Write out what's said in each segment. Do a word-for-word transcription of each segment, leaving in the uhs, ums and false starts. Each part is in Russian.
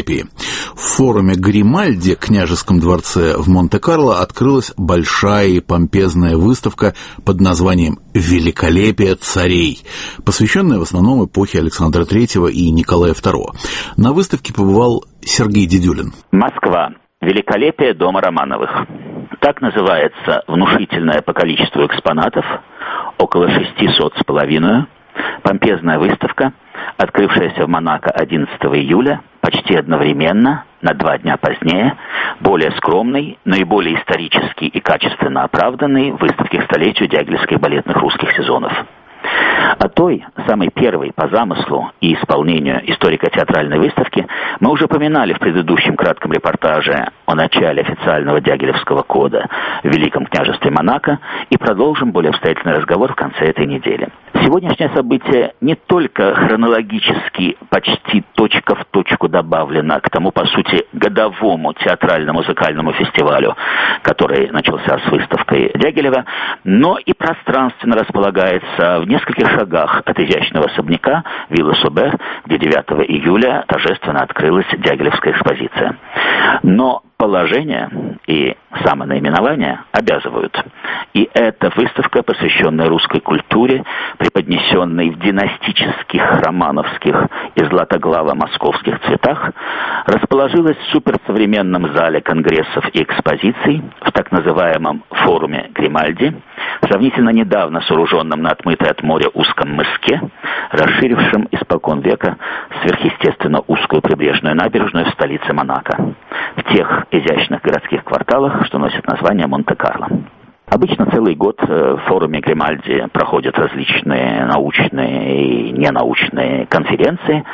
великолепии. В форуме Гримальди, княжеском дворце в Монте-Карло, открылась большая и помпезная выставка под названием «Великолепие царей», посвященная в основном эпохе Александра Третьего и Николая Второго. На выставке побывал Сергей Дедюлин. Москва. Великолепие дома Романовых. Так называется внушительное по количеству экспонатов, около шестисот с половиной, помпезная выставка, открывшаяся в Монако одиннадцатого июля, почти одновременно, на два дня позднее, более скромной, но и более исторически и качественно оправданной выставки к столетию дягилевских балетных русских сезонов. О той, самой первой по замыслу и исполнению историко-театральной выставки мы уже поминали в предыдущем кратком репортаже о начале официального Дягилевского кода в Великом княжестве Монако и продолжим более обстоятельный разговор в конце этой недели. Сегодняшнее событие не только хронологически почти точка в точку добавлено к тому, по сути, годовому театрально-музыкальному фестивалю, который начался с выставкой Дягилева, но и пространственно располагается в нескольких шагах от изящного особняка Вилла Собер, где девятого июля торжественно открылась Дягилевская экспозиция. Но положение и самонаименование обязывают. И эта выставка, посвященная русской культуре, преподнесенной в династических, романовских и златоглаво-московских цветах, расположилась в суперсовременном зале конгрессов и экспозиций в так называемом форуме Гримальди, сравнительно недавно сооруженном на отмытой от моря узком мыске, расширившем испокон века сверхъестественно узкую прибрежную набережную в столице Монако, в тех изящных городских кварталах, что носят название Монте-Карло. Обычно целый год в форуме Гримальди проходят различные научные и ненаучные конференции,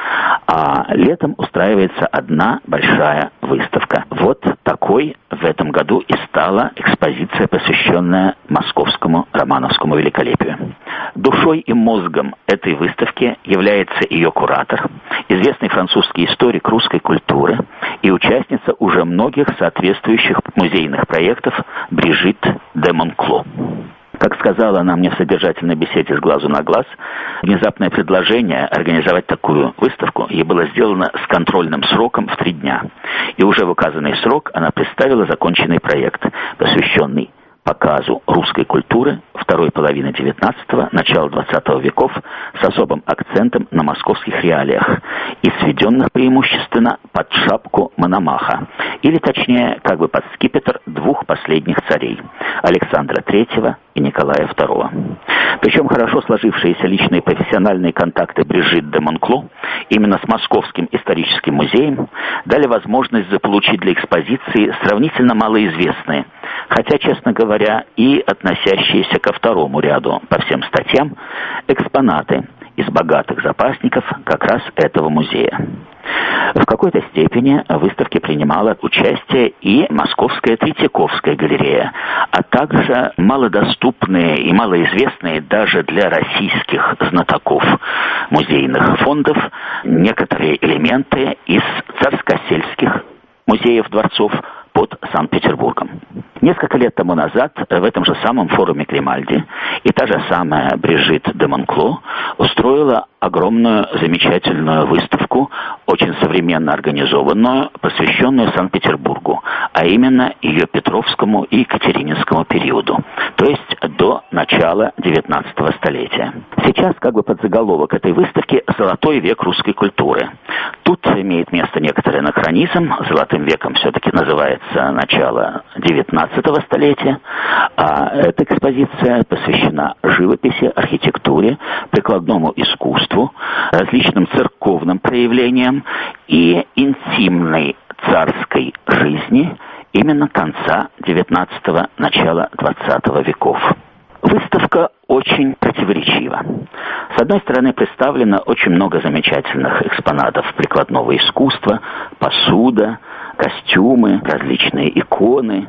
а летом устраивается одна большая выставка. Вот такой в этом году и стала экспозиция, посвященная московскому романовскому великолепию. Душой и мозгом этой выставки является ее куратор, известный французский историк русской культуры и участница уже многих соответствующих музейных проектов Брижит де Монкло. Как сказала она мне в содержательной беседе с глазу на глаз, внезапное предложение организовать такую выставку ей было сделано с контрольным сроком в три дня. И уже в указанный срок она представила законченный проект, посвященный показу русской культуры второй половины девятнадцатого, начала двадцатого веков с особым акцентом на московских реалиях и сведенных преимущественно под шапку Мономаха, или точнее, как бы под скипетр двух последних царей – Александра Третьего и Николая Второго. Причем хорошо сложившиеся личные и профессиональные контакты Брижит де Монкло именно с Московским историческим музеем дали возможность заполучить для экспозиции сравнительно малоизвестные, хотя, честно говоря, и относящиеся ко второму ряду по всем статьям, экспонаты из богатых запасников как раз этого музея. В какой-то степени в выставке принимала участие и Московская Третьяковская галерея, а также малодоступные и малоизвестные даже для российских знатоков музейных фондов некоторые элементы из царскосельских музеев дворцов под Санкт-Петербургом. Несколько лет тому назад в этом же самом форуме Гримальди и та же самая Брижит де Монкло устроила огромную замечательную выставку, очень современно организованную, посвященную Санкт-Петербургу, а именно ее Петровскому и Екатерининскому периоду, то есть до начала девятнадцатого столетия. Сейчас как бы подзаголовок этой выставки «Золотой век русской культуры». Тут имеет место некоторый анахронизм, золотым веком все-таки называется начало девятнадцатого столетия, а эта экспозиция посвящена живописи, архитектуре, прикладному искусству, различным церковным проявлениям и интимной царской жизни именно конца девятнадцатого, начала двадцатого веков. Выставка очень противоречива. С одной стороны, представлено очень много замечательных экспонатов прикладного искусства, посуда, костюмы, различные иконы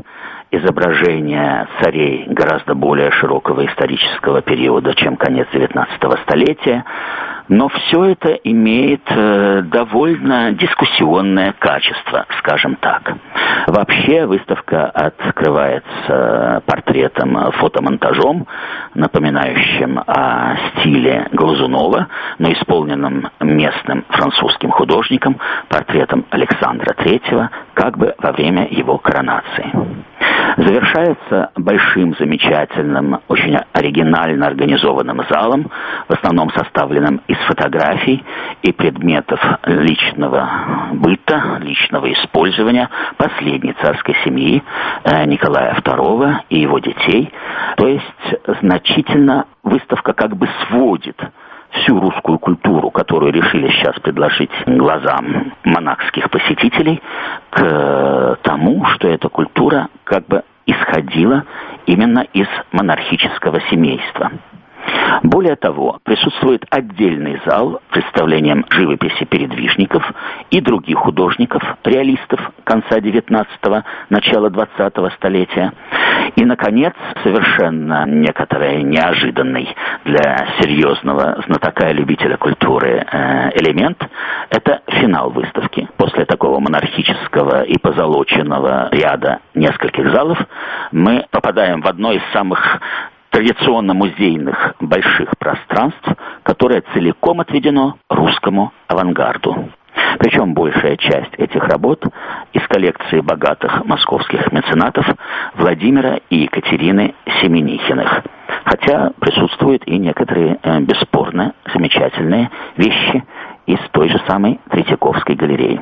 изображения царей гораздо более широкого исторического периода, чем конец девятнадцатого столетия. Но все это имеет э, довольно дискуссионное качество, скажем так. Вообще выставка открывается портретом, фотомонтажом, напоминающим о стиле Глазунова, но исполненным местным французским художником, портретом Александра Третьего, как бы во время его коронации. Завершается большим, замечательным, очень оригинально организованным залом, в основном составленным из фотографий и предметов личного быта, личного использования последней царской семьи Николая Второго и его детей. То есть значительно выставка как бы сводит всю русскую культуру, которую решили сейчас предложить глазам монахских посетителей, к тому, что эта культура как бы исходила именно из монархического семейства. Более того, присутствует отдельный зал с представлением живописи передвижников и других художников, реалистов конца девятнадцатого, начала двадцатого столетия. И, наконец, совершенно некоторый неожиданный для серьезного знатока и любителя культуры элемент – это финал выставки. После такого монархического и позолоченного ряда нескольких залов мы попадаем в одно из самых традиционно музейных больших пространств, которое целиком отведено русскому авангарду. Причем большая часть этих работ из коллекции богатых московских меценатов Владимира и Екатерины Семенихиных. Хотя присутствуют и некоторые э, бесспорно замечательные вещи из той же самой Третьяковской галереи.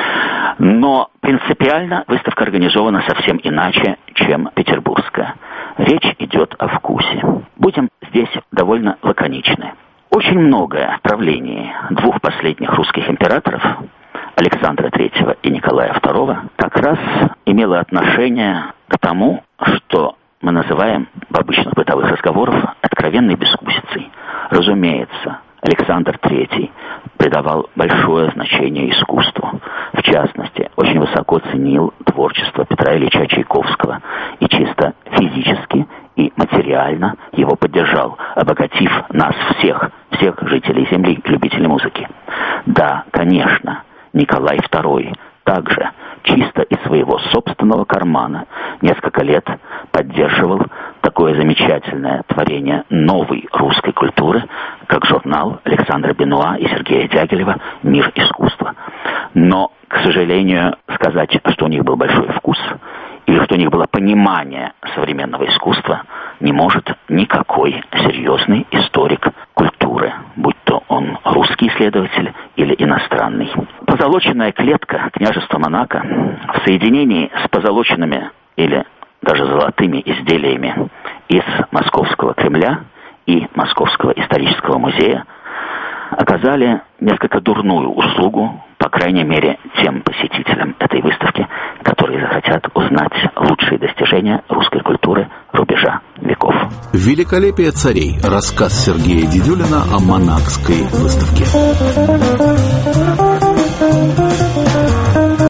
Но принципиально выставка организована совсем иначе, чем петербургская. Речь идет о вкусе. Будем здесь довольно лаконичны. Очень многое в правлении двух последних русских императоров, Александра Третьего и Николая Второго, как раз имело отношение к тому, что мы называем в обычных бытовых разговорах откровенной бескусицей. Разумеется, Александр Третий придавал большое значение искусству. В частности, очень высоко ценил творчество Петра Ильича Чайковского и чисто физически и материально его поддержал, обогатив нас всех, всех жителей Земли, любителей музыки. Да, конечно, Николай Второй также чисто из своего собственного кармана несколько лет поддерживал такое замечательное творение новой русской культуры, как журнал Александра Бенуа и Сергея Дягилева «Мир искусства». Но, к сожалению, сказать, что у них был большой вкус или что у них было понимание современного искусства, не может никакой серьезный историк культуры, будь то он русский исследователь или иностранный. Позолоченная клетка княжества Монако в соединении с позолоченными или даже золотыми изделиями из Московского Кремля и Московского исторического музея оказали несколько дурную услугу, по крайней мере, тем посетителям этой выставки, которые захотят узнать лучшие достижения русской культуры рубежа веков. «Великолепие царей». Рассказ Сергея Дидюлина о монакской выставке.